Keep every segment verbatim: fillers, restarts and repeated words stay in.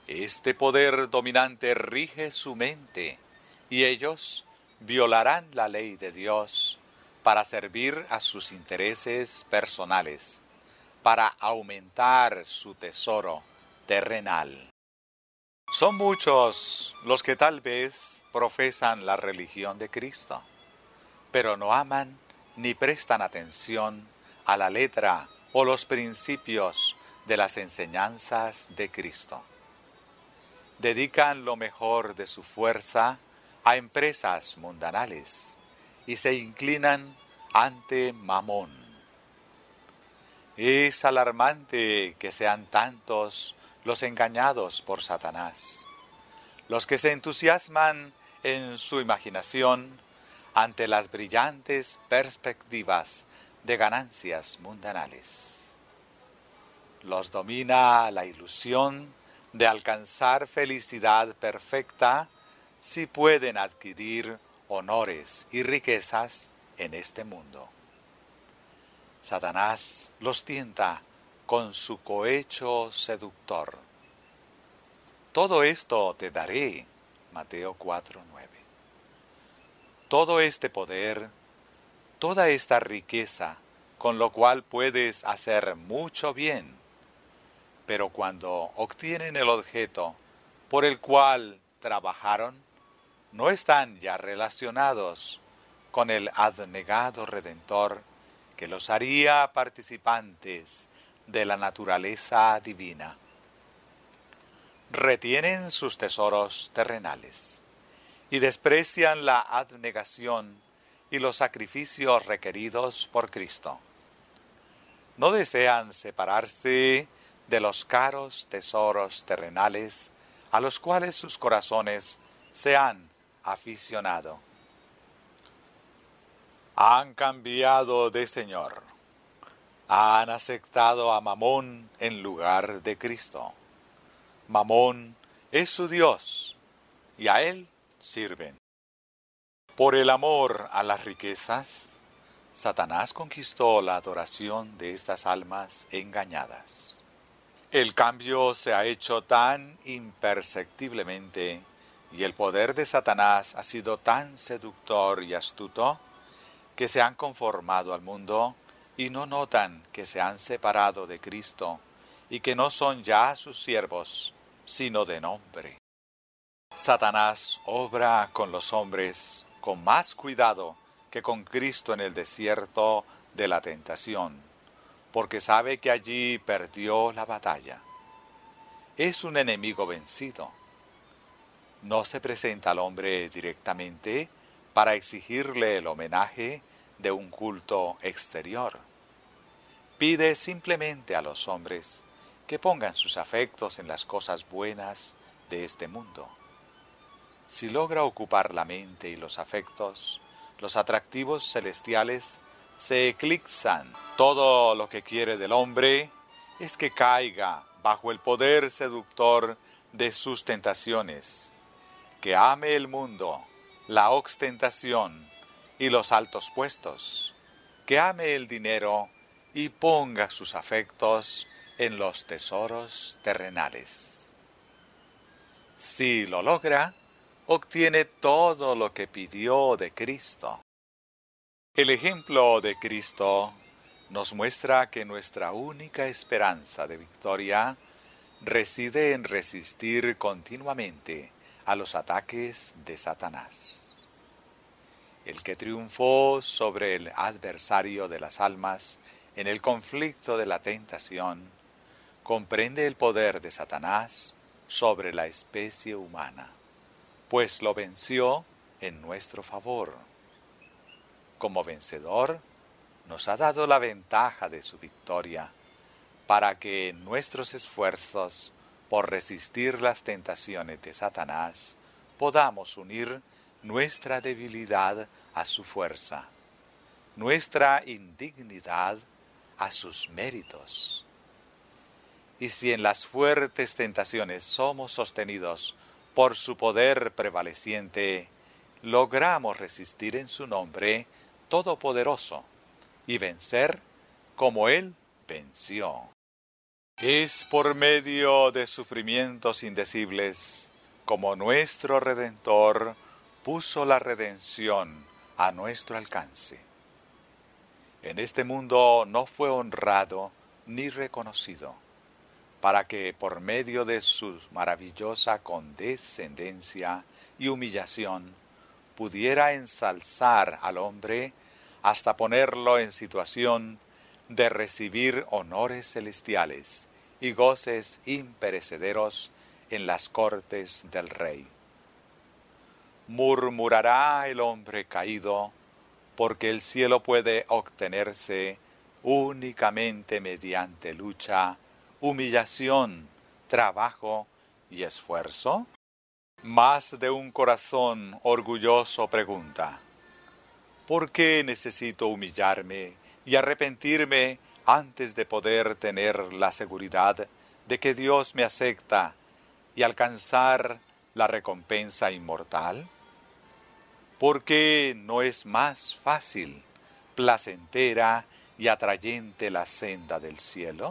Este poder dominante rige su mente y ellos violarán la ley de Dios para servir a sus intereses personales, para aumentar su tesoro terrenal. Son muchos los que tal vez profesan la religión de Cristo, pero no aman ni prestan atención a la letra o los principios de las enseñanzas de Cristo. Dedican lo mejor de su fuerza a empresas mundanales y se inclinan ante Mamón. Es alarmante que sean tantos los engañados por Satanás, los que se entusiasman en su imaginación ante las brillantes perspectivas de ganancias mundanales. Los domina la ilusión de alcanzar felicidad perfecta si pueden adquirir honores y riquezas en este mundo. Satanás los tienta con su cohecho seductor. Todo esto te daré, Mateo cuatro nueve. Todo este poder, toda esta riqueza, con lo cual puedes hacer mucho bien, pero cuando obtienen el objeto por el cual trabajaron, no están ya relacionados con el abnegado Redentor que los haría participantes de la naturaleza divina. Retienen sus tesoros terrenales y desprecian la abnegación y los sacrificios requeridos por Cristo. No desean separarse de los caros tesoros terrenales a los cuales sus corazones se han aficionado. Han cambiado de Señor. Han aceptado a Mamón en lugar de Cristo. Mamón es su Dios y a él sirven. Por el amor a las riquezas, Satanás conquistó la adoración de estas almas engañadas. El cambio se ha hecho tan imperceptiblemente y el poder de Satanás ha sido tan seductor y astuto que se han conformado al mundo y no notan que se han separado de Cristo y que no son ya sus siervos, sino de nombre. Satanás obra con los hombres con más cuidado que con Cristo en el desierto de la tentación, porque sabe que allí perdió la batalla. Es un enemigo vencido. No se presenta al hombre directamente para exigirle el homenaje de un culto exterior. Pide simplemente a los hombres que pongan sus afectos en las cosas buenas de este mundo. Si logra ocupar la mente y los afectos, los atractivos celestiales se eclipsan. Todo lo que quiere del hombre es que caiga bajo el poder seductor de sus tentaciones, que ame el mundo, la ostentación y los altos puestos, que ame el dinero y ponga sus afectos en los tesoros terrenales. Si lo logra, obtiene todo lo que pidió de Cristo. El ejemplo de Cristo nos muestra que nuestra única esperanza de victoria reside en resistir continuamente a los ataques de Satanás. El que triunfó sobre el adversario de las almas en el conflicto de la tentación, comprende el poder de Satanás sobre la especie humana, pues lo venció en nuestro favor. Como vencedor, nos ha dado la ventaja de su victoria, para que en nuestros esfuerzos por resistir las tentaciones de Satanás podamos unir nuestra debilidad a su fuerza, nuestra indignidad a sus méritos. Y si en las fuertes tentaciones somos sostenidos por su poder prevaleciente, logramos resistir en su nombre todopoderoso y vencer como Él venció. Es por medio de sufrimientos indecibles como nuestro Redentor puso la redención a nuestro alcance. En este mundo no fue honrado ni reconocido, para que por medio de su maravillosa condescendencia y humillación pudiera ensalzar al hombre hasta ponerlo en situación de recibir honores celestiales y goces imperecederos en las cortes del Rey. Murmurará el hombre caído, porque el cielo puede obtenerse únicamente mediante lucha, humillación, trabajo y esfuerzo. Más de un corazón orgulloso pregunta: ¿por qué necesito humillarme y arrepentirme antes de poder tener la seguridad de que Dios me acepta y alcanzar la recompensa inmortal? ¿Por qué no es más fácil, placentera y atrayente la senda del cielo?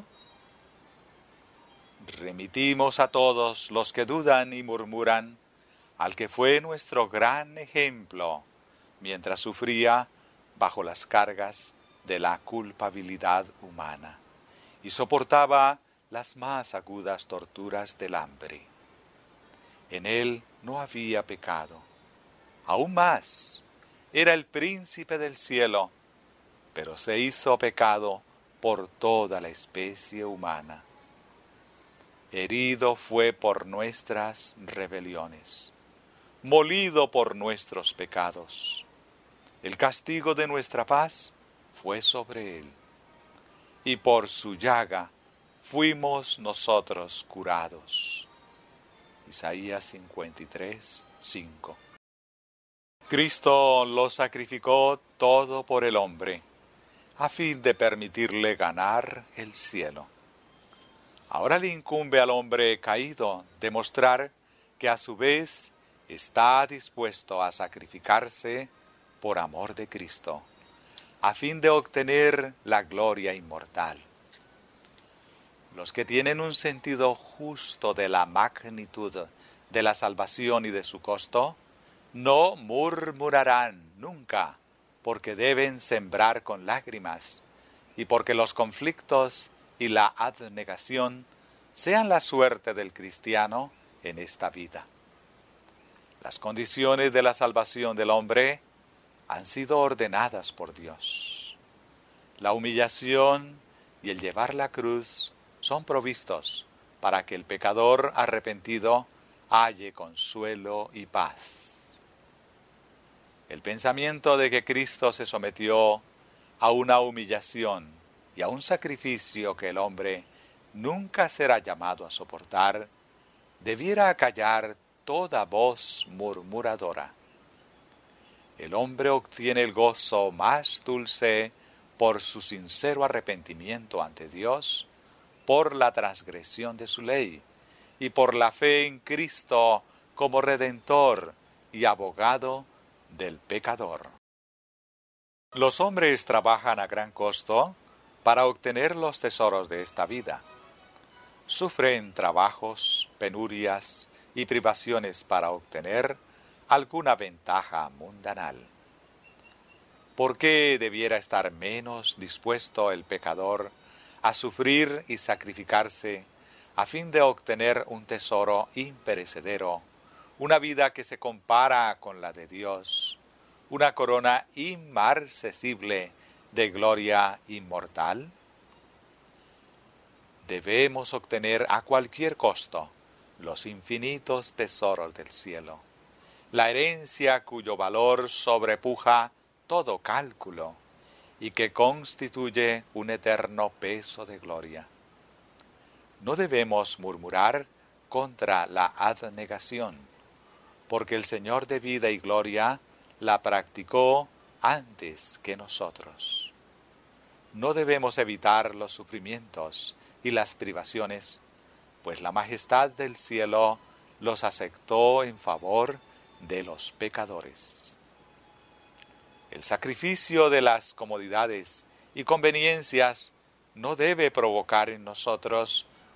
Remitimos a todos los que dudan y murmuran al que fue nuestro gran ejemplo mientras sufría bajo las cargas de la culpabilidad humana y soportaba las más agudas torturas del hambre. En él no había pecado. Aún más, era el príncipe del cielo, pero se hizo pecado por toda la especie humana. Herido fue por nuestras rebeliones, molido por nuestros pecados. El castigo de nuestra paz fue sobre él, y por su llaga fuimos nosotros curados. Isaías cincuenta y tres, cinco. Cristo lo sacrificó todo por el hombre, a fin de permitirle ganar el cielo. Ahora le incumbe al hombre caído demostrar que a su vez está dispuesto a sacrificarse por amor de Cristo, a fin de obtener la gloria inmortal. Los que tienen un sentido justo de la magnitud de la salvación y de su costo, no murmurarán nunca, porque deben sembrar con lágrimas, y porque los conflictos y la abnegación sean la suerte del cristiano en esta vida. Las condiciones de la salvación del hombre han sido ordenadas por Dios. La humillación y el llevar la cruz son provistos para que el pecador arrepentido halle consuelo y paz. El pensamiento de que Cristo se sometió a una humillación y a un sacrificio que el hombre nunca será llamado a soportar, debiera acallar toda voz murmuradora. El hombre obtiene el gozo más dulce por su sincero arrepentimiento ante Dios, por la transgresión de su ley y por la fe en Cristo como Redentor y abogado del pecador. Los hombres trabajan a gran costo para obtener los tesoros de esta vida. Sufren trabajos, penurias y privaciones para obtener alguna ventaja mundanal. ¿Por qué debiera estar menos dispuesto el pecador a sufrir y sacrificarse a fin de obtener un tesoro imperecedero, una vida que se compara con la de Dios, una corona inmarcesible de gloria inmortal? Debemos obtener a cualquier costo los infinitos tesoros del cielo, la herencia cuyo valor sobrepuja todo cálculo y que constituye un eterno peso de gloria. No debemos murmurar contra la abnegación, porque el Señor de vida y gloria la practicó antes que nosotros. No debemos evitar los sufrimientos y las privaciones, pues la majestad del cielo los aceptó en favor de los pecadores. El sacrificio de las comodidades y conveniencias no debe provocar en nosotros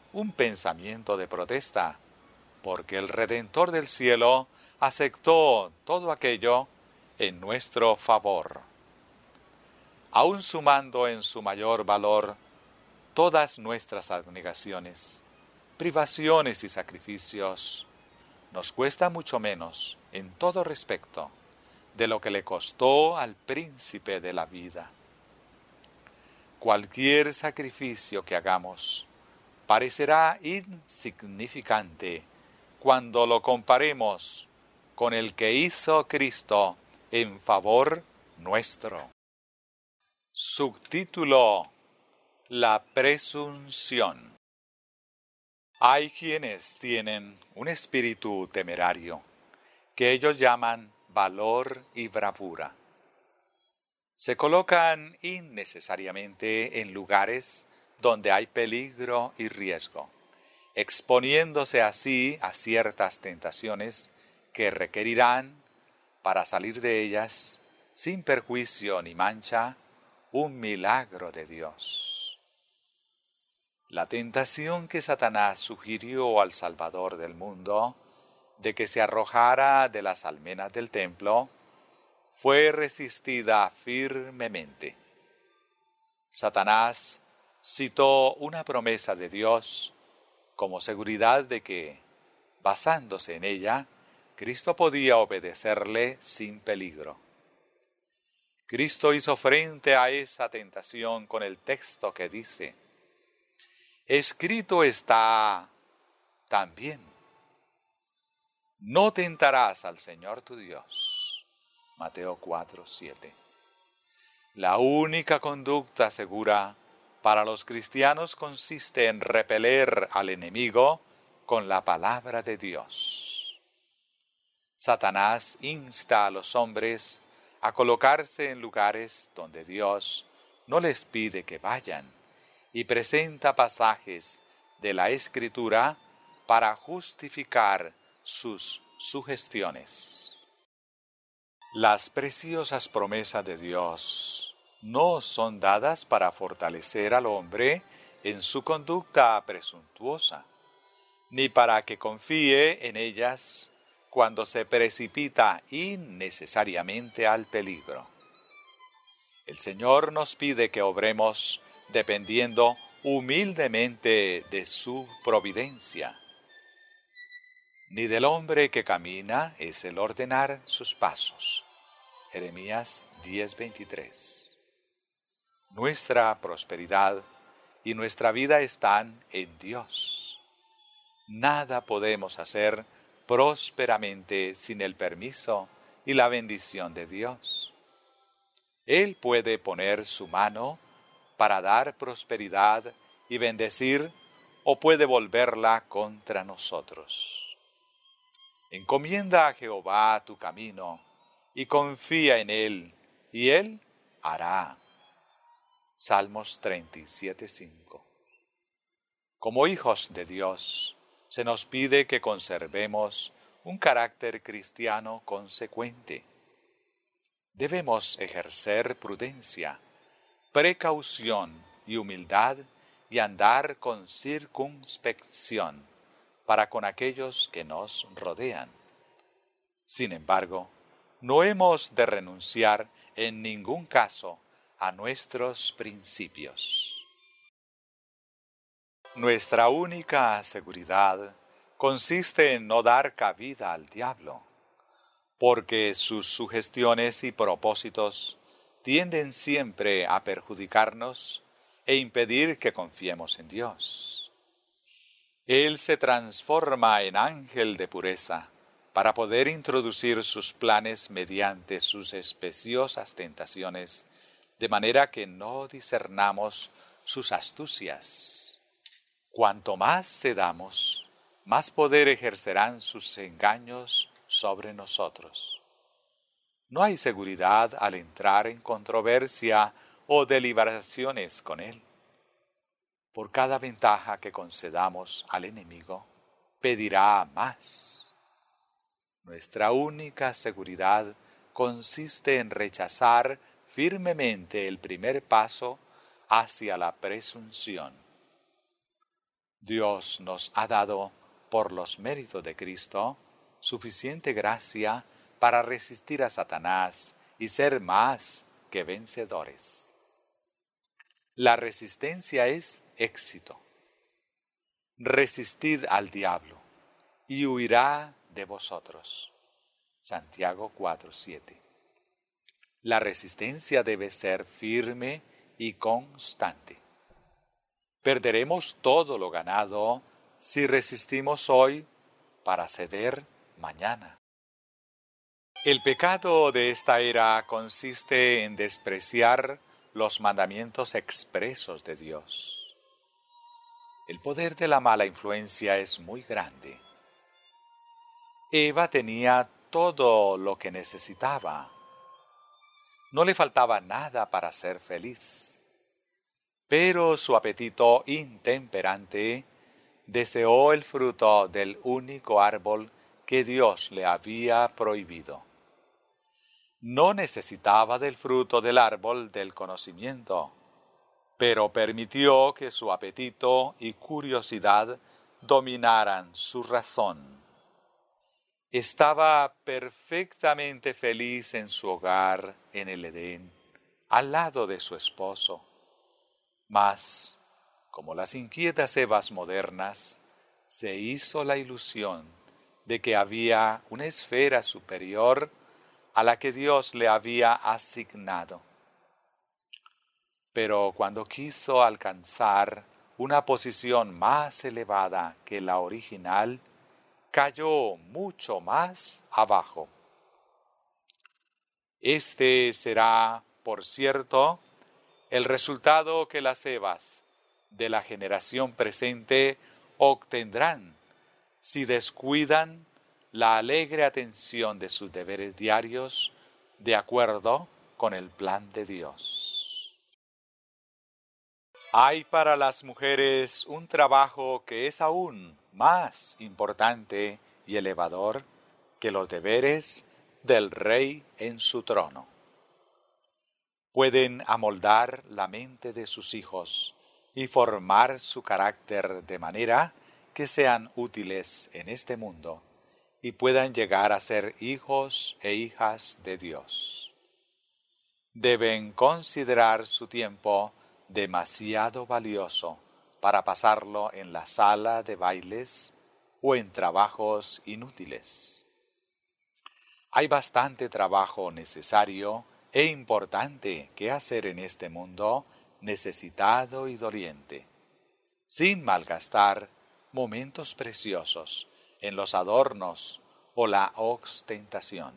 un pensamiento de protesta, porque el Redentor del cielo aceptó todo aquello en nuestro favor. Aun sumando en su mayor valor todas nuestras abnegaciones, privaciones y sacrificios, nos cuesta mucho menos en todo respecto de lo que le costó al príncipe de la vida. Cualquier sacrificio que hagamos parecerá insignificante cuando lo comparemos con el que hizo Cristo en favor nuestro. Subtítulo: La presunción. Hay quienes tienen un espíritu temerario, que ellos llaman valor y bravura. Se colocan innecesariamente en lugares donde hay peligro y riesgo, exponiéndose así a ciertas tentaciones que requerirán, para salir de ellas, sin perjuicio ni mancha, un milagro de Dios. La tentación que Satanás sugirió al Salvador del mundo, de que se arrojara de las almenas del templo, fue resistida firmemente. Satanás citó una promesa de Dios como seguridad de que, basándose en ella, Cristo podía obedecerle sin peligro. Cristo hizo frente a esa tentación con el texto que dice: escrito está también, no tentarás al Señor tu Dios. Mateo cuatro, siete. La única conducta segura para los cristianos consiste en repeler al enemigo con la palabra de Dios. Satanás insta a los hombres a colocarse en lugares donde Dios no les pide que vayan y presenta pasajes de la Escritura para justificar sus sugestiones. Las preciosas promesas de Dios no son dadas para fortalecer al hombre en su conducta presuntuosa, ni para que confíe en ellas cuando se precipita innecesariamente al peligro. El Señor nos pide que obremos dependiendo humildemente de su providencia. Ni del hombre que camina es el ordenar sus pasos. Jeremías diez, veintitrés. Nuestra prosperidad y nuestra vida están en Dios. Nada podemos hacer prósperamente sin el permiso y la bendición de Dios. Él puede poner su mano para dar prosperidad y bendecir, o puede volverla contra nosotros. Encomienda a Jehová tu camino y confía en Él, y Él hará. Salmos treinta y siete, cinco. Como hijos de Dios, se nos pide que conservemos un carácter cristiano consecuente. Debemos ejercer prudencia, precaución y humildad y andar con circunspección para con aquellos que nos rodean. Sin embargo, no hemos de renunciar en ningún caso a nuestros principios. Nuestra única seguridad consiste en no dar cabida al diablo, porque sus sugestiones y propósitos tienden siempre a perjudicarnos e impedir que confiemos en Dios. Él se transforma en ángel de pureza para poder introducir sus planes mediante sus especiosas tentaciones, de manera que no discernamos sus astucias. Cuanto más cedamos, más poder ejercerán sus engaños sobre nosotros. No hay seguridad al entrar en controversia o deliberaciones con él. Por cada ventaja que concedamos al enemigo, pedirá más. Nuestra única seguridad consiste en rechazar firmemente el primer paso hacia la presunción. Dios nos ha dado, por los méritos de Cristo, suficiente gracia para resistir a Satanás y ser más que vencedores. La resistencia es éxito. Resistid al diablo, y huirá de vosotros. Santiago cuatro siete. La resistencia debe ser firme y constante. Perderemos todo lo ganado si resistimos hoy para ceder mañana. El pecado de esta era consiste en despreciar los mandamientos expresos de Dios. El poder de la mala influencia es muy grande. Eva tenía todo lo que necesitaba. No le faltaba nada para ser feliz. Pero su apetito intemperante deseó el fruto del único árbol que Dios le había prohibido. No necesitaba del fruto del árbol del conocimiento, pero permitió que su apetito y curiosidad dominaran su razón. Estaba perfectamente feliz en su hogar en el Edén, al lado de su esposo. Mas, como las inquietas Evas modernas, se hizo la ilusión de que había una esfera superior a la que Dios le había asignado. Pero cuando quiso alcanzar una posición más elevada que la original, cayó mucho más abajo. Este será, por cierto, el resultado que las Evas de la generación presente obtendrán si descuidan la alegre atención de sus deberes diarios de acuerdo con el plan de Dios. Hay para las mujeres un trabajo que es aún más importante y elevador que los deberes del rey en su trono. Pueden amoldar la mente de sus hijos y formar su carácter de manera que sean útiles en este mundo y puedan llegar a ser hijos e hijas de Dios. Deben considerar su tiempo demasiado valioso para pasarlo en la sala de bailes o en trabajos inútiles. Hay bastante trabajo necesario e importante que hacer en este mundo necesitado y doliente, sin malgastar momentos preciosos en los adornos o la ostentación.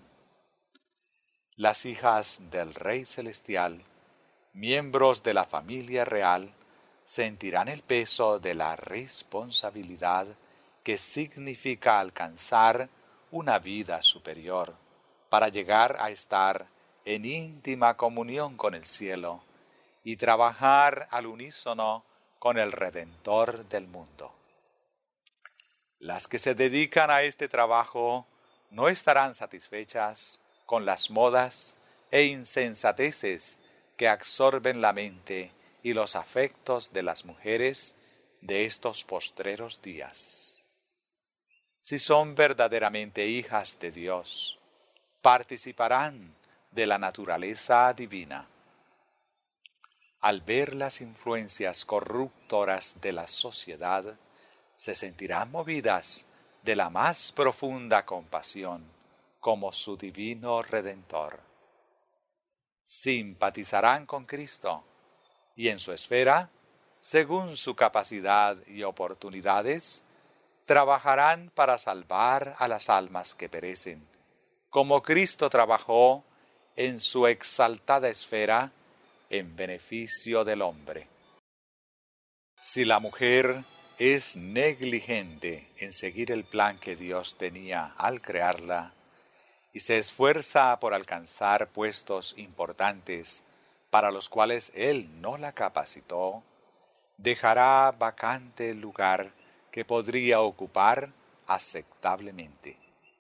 Las hijas del Rey Celestial, miembros de la familia real, sentirán el peso de la responsabilidad que significa alcanzar una vida superior para llegar a estar en íntima comunión con el cielo y trabajar al unísono con el Redentor del mundo. Las que se dedican a este trabajo no estarán satisfechas con las modas e insensateces que absorben la mente y los afectos de las mujeres de estos postreros días. Si son verdaderamente hijas de Dios, participarán de la naturaleza divina. Al ver las influencias corruptoras de la sociedad, se sentirán movidas de la más profunda compasión como su divino Redentor. Simpatizarán con Cristo y en su esfera, según su capacidad y oportunidades, trabajarán para salvar a las almas que perecen, como Cristo trabajó en su exaltada esfera en beneficio del hombre. Si la mujer es negligente en seguir el plan que Dios tenía al crearla y se esfuerza por alcanzar puestos importantes para los cuales Él no la capacitó, dejará vacante el lugar que podría ocupar aceptablemente.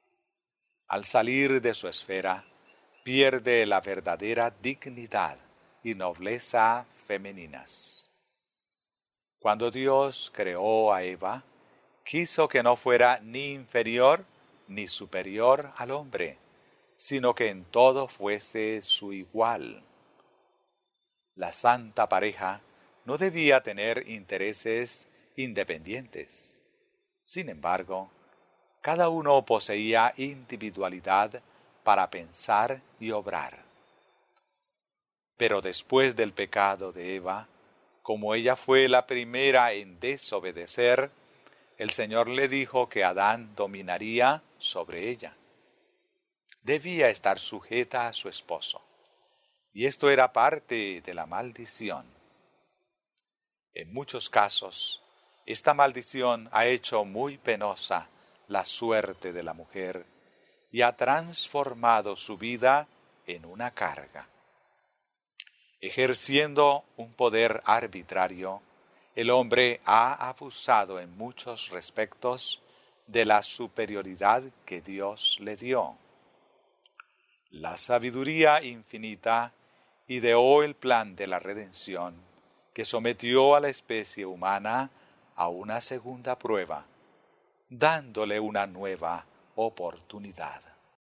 Al salir de su esfera, pierde la verdadera dignidad y nobleza femeninas. Cuando Dios creó a Eva, quiso que no fuera ni inferior ni superior al hombre, sino que en todo fuese su igual. La santa pareja no debía tener intereses independientes. Sin embargo, cada uno poseía individualidad para pensar y obrar. Pero después del pecado de Eva, como ella fue la primera en desobedecer, el Señor le dijo que Adán dominaría sobre ella. Debía estar sujeta a su esposo, y esto era parte de la maldición. En muchos casos, esta maldición ha hecho muy penosa la suerte de la mujer y ha transformado su vida en una carga. Ejerciendo un poder arbitrario, el hombre ha abusado en muchos respectos de la superioridad que Dios le dio. La sabiduría infinita ideó el plan de la redención que sometió a la especie humana a una segunda prueba, dándole una nueva oportunidad.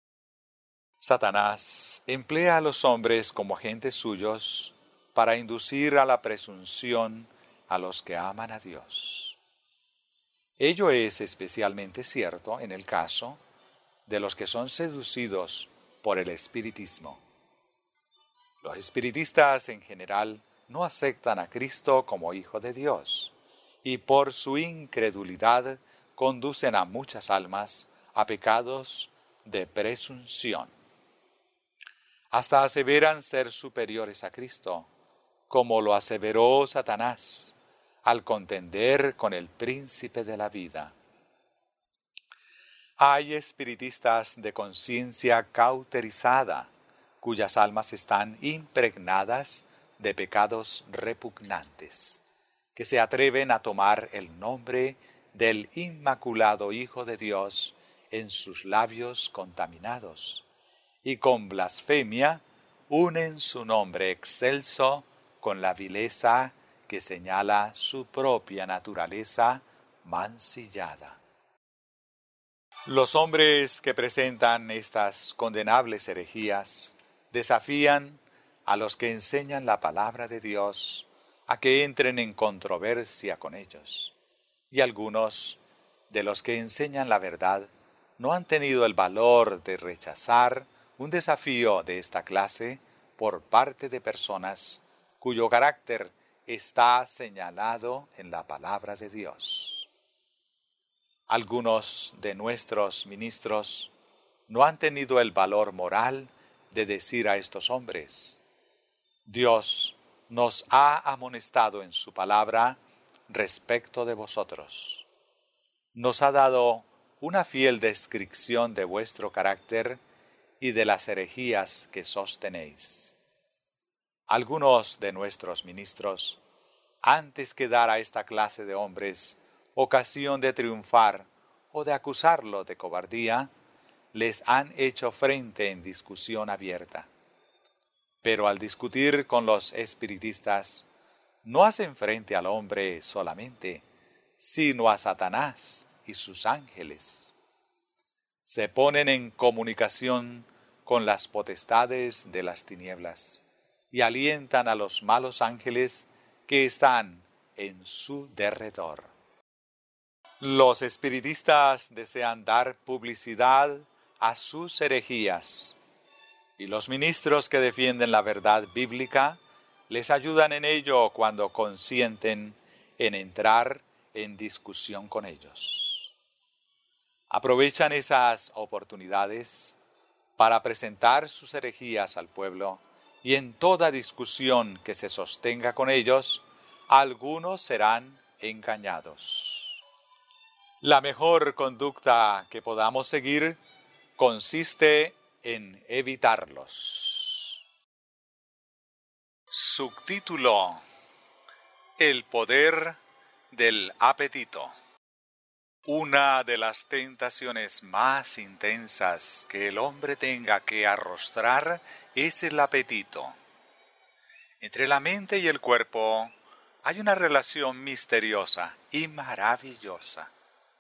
Satanás emplea a los hombres como agentes suyos para inducir a la presunción a los que aman a Dios. Ello es especialmente cierto en el caso de los que son seducidos por el espiritismo. Los espiritistas en general no aceptan a Cristo como Hijo de Dios y por su incredulidad conducen a muchas almas a pecados de presunción. Hasta aseveran ser superiores a Cristo, como lo aseveró Satanás al contender con el príncipe de la vida. Hay espiritistas de conciencia cauterizada, cuyas almas están impregnadas de pecados repugnantes, que se atreven a tomar el nombre del Inmaculado Hijo de Dios en sus labios contaminados, y con blasfemia unen su nombre excelso con la vileza que señala su propia naturaleza mancillada. Los hombres que presentan estas condenables herejías desafían a los que enseñan la palabra de Dios a que entren en controversia con ellos, y algunos de los que enseñan la verdad no han tenido el valor de rechazar un desafío de esta clase por parte de personas cuyo carácter está señalado en la palabra de Dios. Algunos de nuestros ministros no han tenido el valor moral de decir a estos hombres: Dios nos ha amonestado en su palabra respecto de vosotros. Nos ha dado una fiel descripción de vuestro carácter y de las herejías que sostenéis. Algunos de nuestros ministros, antes que dar a esta clase de hombres ocasión de triunfar o de acusarlo de cobardía, les han hecho frente en discusión abierta. Pero al discutir con los espiritistas, no hacen frente al hombre solamente, sino a Satanás y sus ángeles. Se ponen en comunicación con las potestades de las tinieblas y alientan a los malos ángeles que están en su derredor. Los espiritistas desean dar publicidad a sus herejías, y los ministros que defienden la verdad bíblica les ayudan en ello cuando consienten en entrar en discusión con ellos. Aprovechan esas oportunidades para presentar sus herejías al pueblo, y en toda discusión que se sostenga con ellos, algunos serán engañados. La mejor conducta que podamos seguir consiste en evitarlos. Subtítulo: El poder del apetito. Una de las tentaciones más intensas que el hombre tenga que arrostrar es el apetito. Entre la mente y el cuerpo hay una relación misteriosa y maravillosa.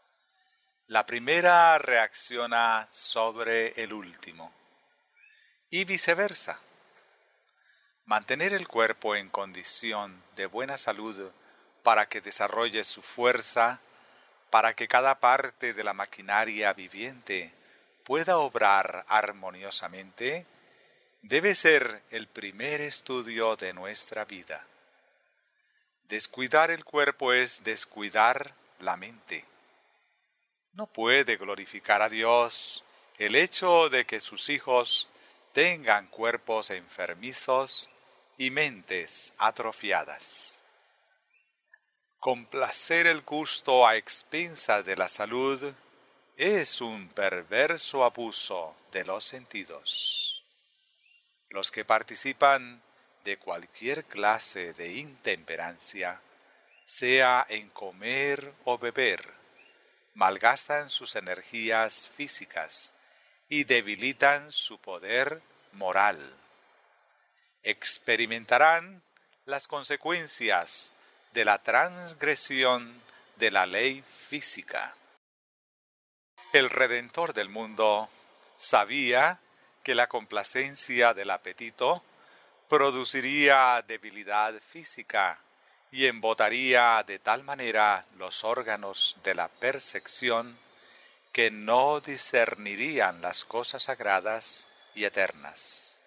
La primera reacciona sobre el último y viceversa. Mantener el cuerpo en condición de buena salud para que desarrolle su fuerza, para que cada parte de la maquinaria viviente pueda obrar armoniosamente, debe ser el primer estudio de nuestra vida. Descuidar el cuerpo es descuidar la mente. No puede glorificar a Dios el hecho de que sus hijos tengan cuerpos enfermizos y mentes atrofiadas. Complacer el gusto a expensas de la salud es un perverso abuso de los sentidos. Los que participan de cualquier clase de intemperancia, sea en comer o beber, malgastan sus energías físicas y debilitan su poder moral. Experimentarán las consecuencias de la transgresión de la ley física. El Redentor del mundo sabía que la complacencia del apetito produciría debilidad física y embotaría de tal manera los órganos de la percepción que no discernirían las cosas sagradas y eternas.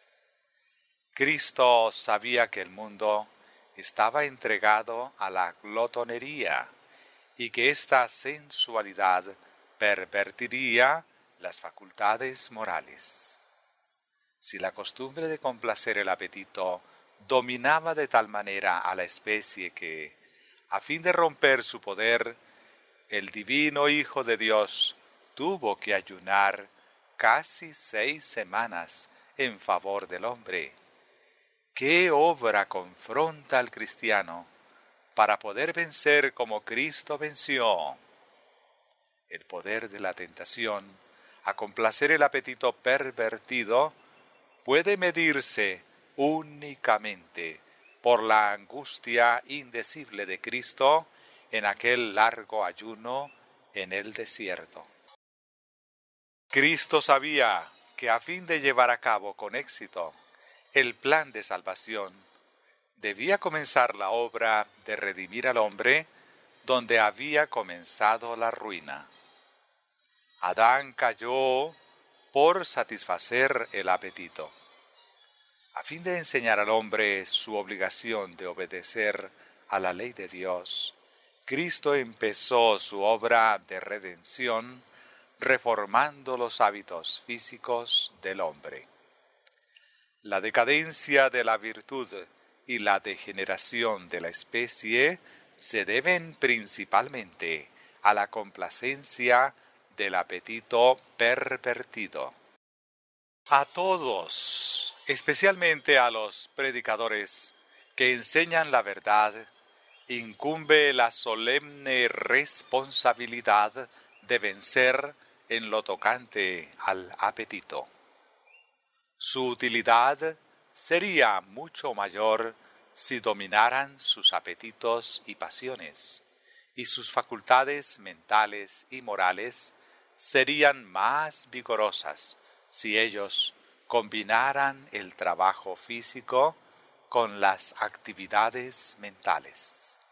Cristo sabía que el mundo estaba entregado a la glotonería y que esta sensualidad pervertiría las facultades morales. Si la costumbre de complacer el apetito dominaba de tal manera a la especie que, a fin de romper su poder, el divino Hijo de Dios tuvo que ayunar casi seis semanas en favor del hombre. ¿Qué obra confronta al cristiano para poder vencer como Cristo venció? El poder de la tentación a complacer el apetito pervertido puede medirse únicamente por la angustia indecible de Cristo en aquel largo ayuno en el desierto. Cristo sabía que a fin de llevar a cabo con éxito el plan de salvación, debía comenzar la obra de redimir al hombre donde había comenzado la ruina. Adán cayó por satisfacer el apetito. A fin de enseñar al hombre su obligación de obedecer a la ley de Dios, Cristo empezó su obra de redención reformando los hábitos físicos del hombre. La decadencia de la virtud y la degeneración de la especie se deben principalmente a la complacencia del apetito pervertido. A todos, especialmente a los predicadores que enseñan la verdad, incumbe la solemne responsabilidad de vencer en lo tocante al apetito. Su utilidad sería mucho mayor si dominaran sus apetitos y pasiones, y sus facultades mentales y morales serían más vigorosas si ellos combinaran el trabajo físico con las actividades mentales.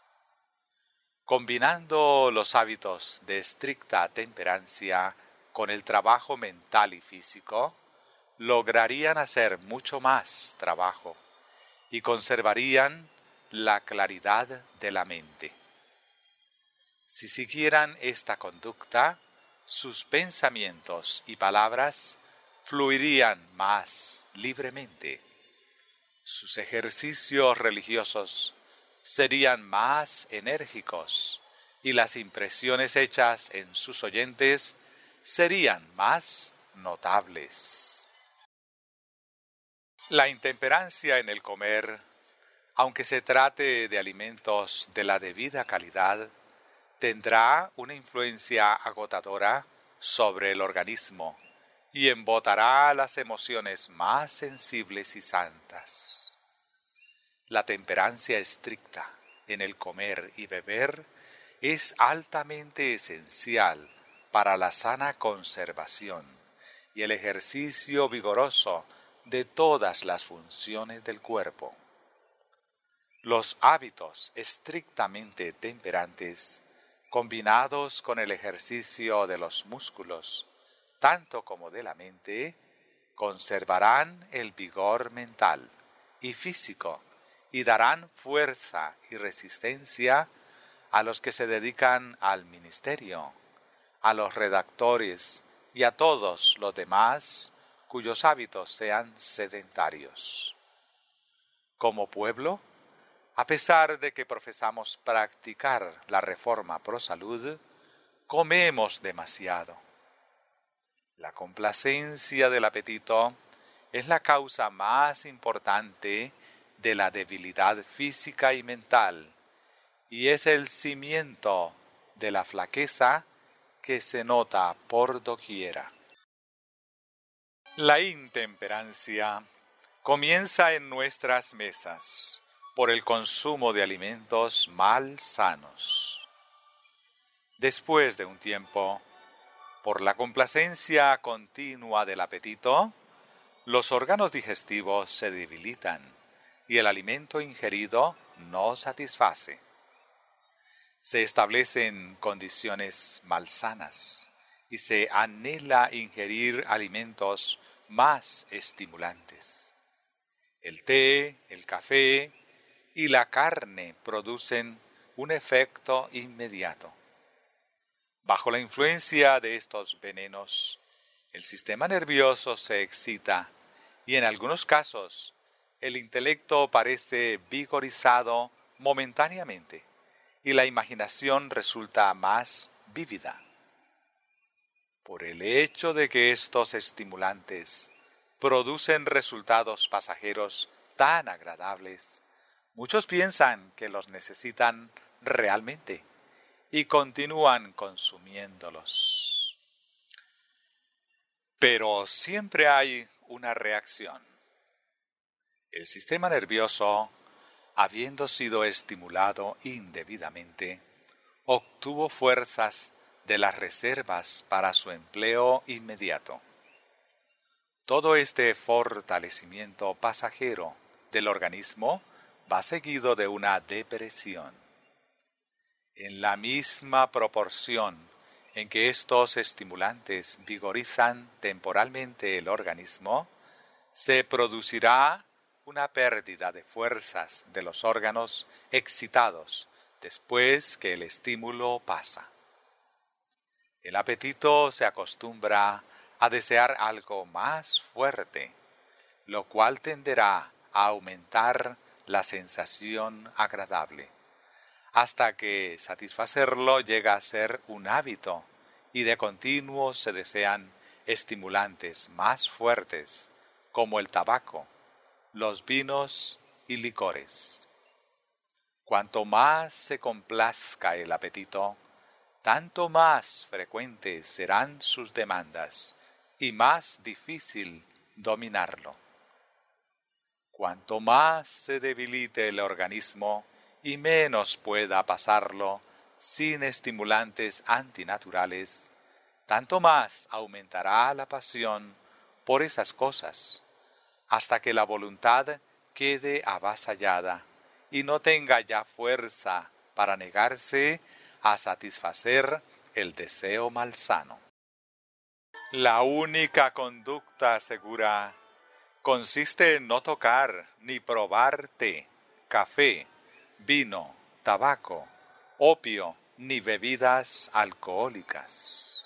Combinando los hábitos de estricta temperancia con el trabajo mental y físico, lograrían hacer mucho más trabajo y conservarían la claridad de la mente. Si siguieran esta conducta, sus pensamientos y palabras fluirían más libremente. Sus ejercicios religiosos serían más enérgicos y las impresiones hechas en sus oyentes serían más notables. La intemperancia en el comer, aunque se trate de alimentos de la debida calidad, tendrá una influencia agotadora sobre el organismo y embotará las emociones más sensibles y santas. La temperancia estricta en el comer y beber es altamente esencial para la sana conservación y el ejercicio vigoroso de todas las funciones del cuerpo. Los hábitos estrictamente temperantes, combinados con el ejercicio de los músculos, tanto como de la mente, conservarán el vigor mental y físico y darán fuerza y resistencia a los que se dedican al ministerio, a los redactores y a todos los demás cuyos hábitos sean sedentarios. Como pueblo, a pesar de que profesamos practicar la reforma pro salud, comemos demasiado. La complacencia del apetito es la causa más importante de la debilidad física y mental y es el cimiento de la flaqueza que se nota por doquiera. La intemperancia comienza en nuestras mesas por el consumo de alimentos mal sanos. Después de un tiempo, por la complacencia continua del apetito, los órganos digestivos se debilitan y el alimento ingerido no satisface. Se establecen condiciones malsanas y se anhela ingerir alimentos más estimulantes. El té, el café y la carne producen un efecto inmediato. Bajo la influencia de estos venenos, el sistema nervioso se excita y en algunos casos el intelecto parece vigorizado momentáneamente y la imaginación resulta más vívida. Por el hecho de que estos estimulantes producen resultados pasajeros tan agradables, muchos piensan que los necesitan realmente y continúan consumiéndolos. Pero siempre hay una reacción. El sistema nervioso, habiendo sido estimulado indebidamente, obtuvo fuerzas de las reservas para su empleo inmediato. Todo este fortalecimiento pasajero del organismo va seguido de una depresión. En la misma proporción en que estos estimulantes vigorizan temporalmente el organismo, se producirá una pérdida de fuerzas de los órganos excitados después que el estímulo pasa. El apetito se acostumbra a desear algo más fuerte, lo cual tenderá a aumentar la sensación agradable, hasta que satisfacerlo llega a ser un hábito y de continuo se desean estimulantes más fuertes, como el tabaco, los vinos y licores. Cuanto más se complazca el apetito, tanto más frecuentes serán sus demandas y más difícil dominarlo. Cuanto más se debilite el organismo y menos pueda pasarlo sin estimulantes antinaturales, tanto más aumentará la pasión por esas cosas, hasta que la voluntad quede avasallada y no tenga ya fuerza para negarse a satisfacer el deseo malsano. La única conducta segura consiste en no tocar ni probar té, café, vino, tabaco, opio ni bebidas alcohólicas.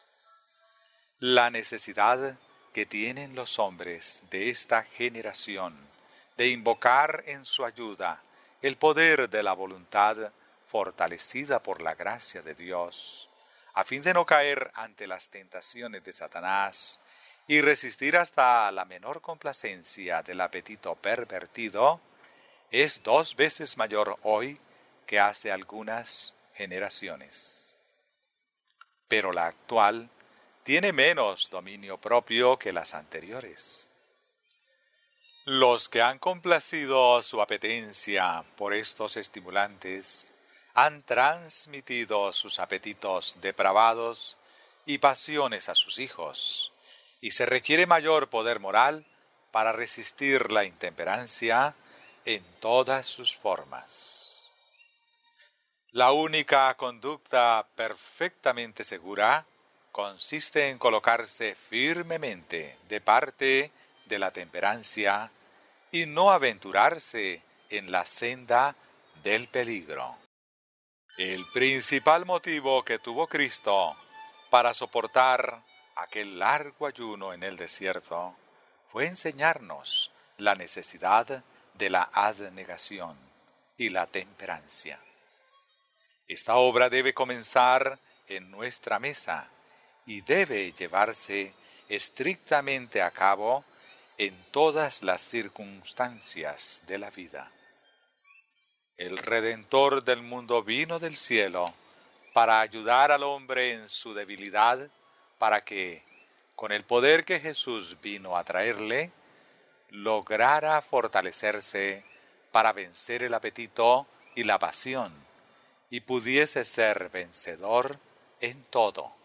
La necesidad que tienen los hombres de esta generación de invocar en su ayuda el poder de la voluntad fortalecida por la gracia de Dios, a fin de no caer ante las tentaciones de Satanás y resistir hasta la menor complacencia del apetito pervertido, es dos veces mayor hoy que hace algunas generaciones. Pero la actual tiene menos dominio propio que las anteriores. Los que han complacido su apetencia por estos estimulantes han transmitido sus apetitos depravados y pasiones a sus hijos, y se requiere mayor poder moral para resistir la intemperancia en todas sus formas. La única conducta perfectamente segura consiste en colocarse firmemente de parte de la temperancia y no aventurarse en la senda del peligro. El principal motivo que tuvo Cristo para soportar aquel largo ayuno en el desierto fue enseñarnos la necesidad de la abnegación y la temperancia. Esta obra debe comenzar en nuestra mesa y debe llevarse estrictamente a cabo en todas las circunstancias de la vida. El Redentor del mundo vino del cielo para ayudar al hombre en su debilidad, para que, con el poder que Jesús vino a traerle, lograra fortalecerse para vencer el apetito y la pasión, y pudiese ser vencedor en todo.